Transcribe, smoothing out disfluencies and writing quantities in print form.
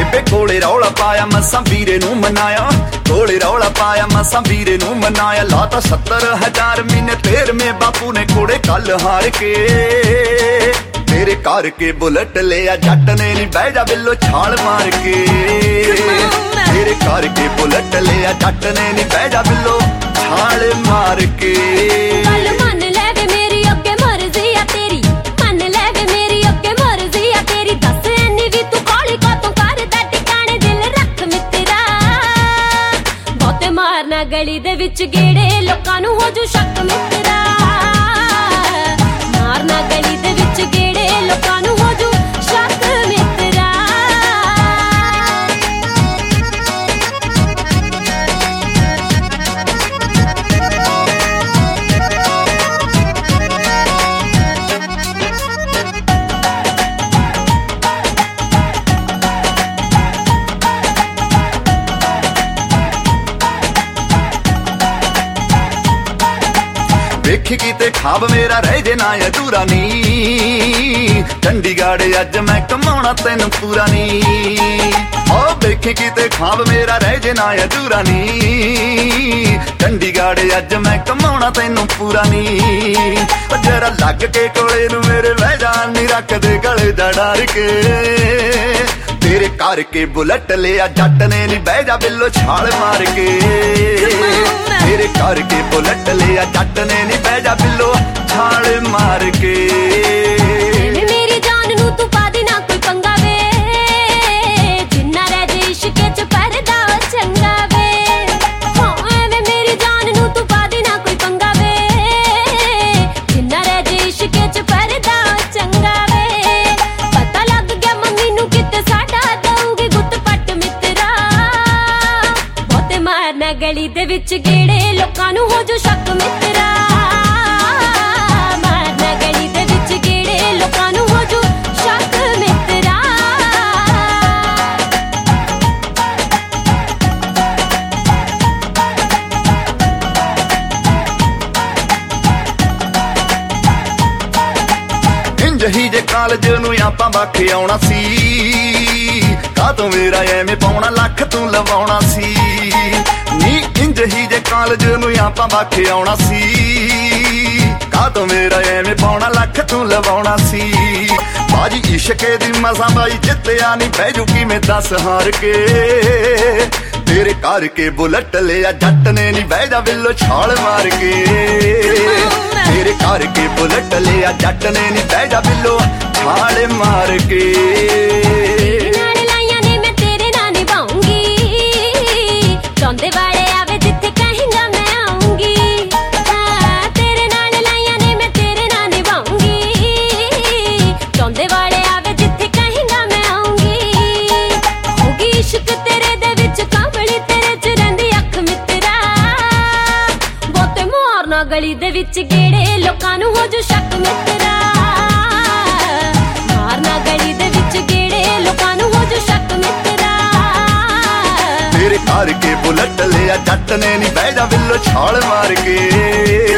ਬੇਬੇ ਕੋਲੇ ਰੌਲਾ ਪਾਇਆ ਮਸਾਂ ਵੀਰੇ ਨੂੰ ਮਨਾਇਆ, ਕੋਲੇ ਰੌਲਾ ਪਾਇਆ ਮਸਾਂ ਵੀਰੇ ਨੂੰ ਮਨਾਇਆ। ਲਾਤਾ 70,000 ਮਹੀਨੇ 13ਵੇਂ ਬਾਪੂ ਨੇ ਕੋੜੇ ਕੱਲ ਹਾਰ ਕੇ। ਤੇਰੇ ਕਰਕੇ ਬੁਲਟ ਲਿਆ ਜੱਟ ਨੇ ਨੀ ਬਹਿ ਜਾ ਬਿੱਲੋ ਛਾਲ ਮਾਰ ਕੇ। ਤੇਰੇ ਕਰਕੇ ਬੁਲਟ ਲਿਆ ਜੱਟ ਨੇ ਨੀ ਬਹਿ ਜਾ ਬਿੱਲੋ ਛਾਲ ਮਾਰ ਕੇ। ਗੱਲ ਮੰਨ ਲੈ ਵੇ ਮੇਰੀ ਅੱਗੇ ਮਰਜ਼ੀ ਆ ਤੇਰੀ, ਮੰਨ ਲੈ ਵੇ ਮੇਰੀ ਅੱਗੇ ਮਰਜ਼ੀ ਆ ਤੇਰੀ। ਦੱਸ ਐਨੀ ਵੀ ਤੂੰ ਕਾਲੀ ਕਾਤੋਂ ਕਰਦਾ ਟਿਕਾਣੇ ਦਿਲ ਰੱਖ ਮਿੱਤਰਾ। ਬਹੁਤੇ ਮਾਰਨਾ ਗਲੀ ਦੇ ਵਿੱਚ ਗੇੜੇ ਲੋਕਾਂ ਨੂੰ ਹੋ ਜੂ ਸ਼ੱਕ ਮਿੱਤਰਾ। ਮਾਰਨਾ ਗਲੀ ਦੇ ਵਿੱਚ ਗੇੜੇ ਲੋਕਾਂ ਨੂੰ ਹੋ ਜੂ ਸ਼ੱਕ ਮਿੱਤਰਾ। ਵੇਖੀ ਕਿਤੇ ਖਾਬ ਮੇਰਾ ਰਹਿ ਜੇ ਨਾ ਅਧੂਰਾ ਨੀ। ਚੰਡੀਗੜ੍ਹ ਅੱਜ ਮੈਂ ਕਮਾਉਣਾ ਤੈਨੂੰ ਪੂਰਾ ਨੀ। ਓ ਵੇਖੀ ਕਿਤੇ ਖਾਬ ਮੇਰਾ ਰਹਿ ਜੇ ਨਾ ਅਧੂਰਾ ਨੀ। ਚੰਡੀਗੜ੍ਹ ਅੱਜ ਮੈਂ ਕਮਾਉਣਾ ਤੈਨੂੰ ਪੂਰਾ ਨੀ। ਜਰਾ ਲੱਗ ਕੇ ਕੋਲੇ ਨੂੰ ਮੇਰੇ ਬਹਿ ਜਾ ਨੀ ਰੱਖਦੇ ਗਲੇ ਦਾ ਡਰ ਕੇ। ਤੇਰੇ ਕਰਕੇ ਬੁਲਟ ਲਿਆ ਜੱਟ ਨੇ ਨੀ ਬਹਿ ਜਾ ਬਿੱਲੋ ਛਾਲ ਮਾਰ ਕੇ। ਤੇਰੇ ਕਰਕੇ ਬੁਲਟ ਲਿਆ ਜੱਟ ਨੇ ਨੀ ਬਹਿ ਜਾ ਬਿੱਲੋ ਛਾਲ ਮਾਰ ਕੇ। ਮੇਰੀ ਜਾਨ ਨੂੰ ਤੂੰ ਪਾ ਦੇ ਨਾ ਕੋਈ ਪੰਗਾ ਵੇ, ਜਿੰਨਾ ਰਹਿ ਜੇ ਇਸ਼ਕ ਚ ਪਰਦਾ ਚੰਗਾ ਵੇ। ਹਾਂ ਐਵੇਂ ਮੇਰੀ ਜਾਨ ਨੂੰ ਤੂੰ ਪਾ ਦੇ ਨਾ ਕੋਈ ਪੰਗਾ ਵੇ, ਜਿੰਨਾ ਰਹਿ ਜੇ ਇਸ਼ਕ ਚ ਪਰਦਾ ਚੰਗਾ ਵੇ। ਪਤਾ ਲੱਗ ਗਿਆ ਮੰਮੀ ਨੂੰ ਕਿਤੇ ਸਾਡਾ ਦਊਗੀ ਗੁੱਟ ਪੱਟ ਮਿੱਤਰਾ। ਬਹੁਤੇ ਮਾਰਨਾ ਗਲੀ ਦੇ ਵਿੱਚ ਗੇੜੇ ਲੋਕਾਂ ਨੂੰ ਹੋ ਜੂ ਸ਼ੱਕ ਮਿੱਤਰਾ। ਮਾਰਨਾ ਗਲੀ ਦੇ ਵਿੱਚ ਗੇੜੇ ਲੋਕਾਂ ਨੂੰ ਹੋ ਜੂ ਸ਼ੱਕ ਮਿੱਤਰਾ। ਇੰਜ ਹੀ ਜੇ ਕਾਲਜ ਨੂੰ ਆਪਾਂ ਬਾਖੇ ਆਉਣਾ ਸੀ। ਕਾਤੋਂ ਮੇਰਾ ਐਵੇਂ ਪਾਉਣਾ ਲੱਖ ਤੂੰ ਲਵਾਉਣਾ ਸੀ ਨੀ। ਇੰਜ ਹੀ ਜੇ ਕਾਲਜ ਨੂੰ ਆਪਾਂ ਬਾਖੇ ਆਉਣਾ ਸੀ। ਕਾਤੋਂ ਮੇਰਾ ਐਵੇਂ ਪਾਉਣਾ ਲੱਖ ਤੂੰ ਲਵਾਉਣਾ ਸੀ। ਬਾਜੀ ਇਸ਼ਕੇ ਦੀ ਮਸਾਂ ਬਾਈ ਜਿੱਤਿਆ ਨੀ ਬਹਿ ਜੂ ਕਿਵੇਂ ਦੱਸ ਹਾਰ ਕੇ। ਤੇਰੇ ਕਰਕੇ ਬੁਲਟ ਲਿਆ ਜੱਟ ਨੇ ਨੀ ਬਹਿ ਜਾ ਬਿੱਲੋ ਛਾਲ ਮਾਰ ਕੇ। ਤੇਰੇ ਕਰਕੇ ਬੁਲਟ ਲਿਆ ਜੱਟ ਨੇ ਨੀ ਬਹਿ ਜਾ ਬਿੱਲੋ ਛਾਲ ਮਾਰ ਕੇ। ਚਾਹੁੰਦੇ ਵਾਲੇ ਆਵੇ ਜਿੱਥੇ ਕਹੇਂਗਾ ਮੈਂ ਆਉਂਗੀ। ਹਾਂ ਤੇਰੇ ਨਾਲ ਲਾਈਆਂ ਨੇ ਮੈਂ ਤੇਰੇ ਨਾਲ ਨਿਭਾਉਂਗੀ। ਚਾਹੁੰਦੇ ਵਾਲੇ ਆਵੇ ਜਿੱਥੇ ਕਹੇਂਗਾ ਮੈਂ ਆਉਂਗੀ। ਹੋਗੀ ਇਸ਼ਕ ਤੇਰੇ ਦੇ ਵਿੱਚ ਕਾਂਵਲੀ ਤੇਰੇ ਚ ਰਹਿੰਦੀ ਅੱਖ ਮਿੱਤਰਾ। ਬਹੁਤੇ ਮਾਰਨਾ ਗਲੀ ਦੇ ਵਿੱਚ ਗੇੜੇ ਲੋਕਾਂ ਨੂੰ ਹੋ ਜੂ ਸ਼ੱਕ ਮਿੱਤਰਾ। ਮਾਰਨਾ ਗਲੀ ਦੇ ਵਿੱਚ ਗੇੜੇ ਲੋਕਾਂ ਨੂੰ ਹੋ ਜੂ ਸ਼ੱਕ ਮਿੱਤਰਾ। ਤੇਰੇ ਕਰਕੇ ਬੁਲਟ ਲਿਆ ਜੱਟ ਨੇ ਨੀ ਬਹਿ ਜਾ ਬਿੱਲੋ ਛਾਲ ਮਾਰ ਕੇ।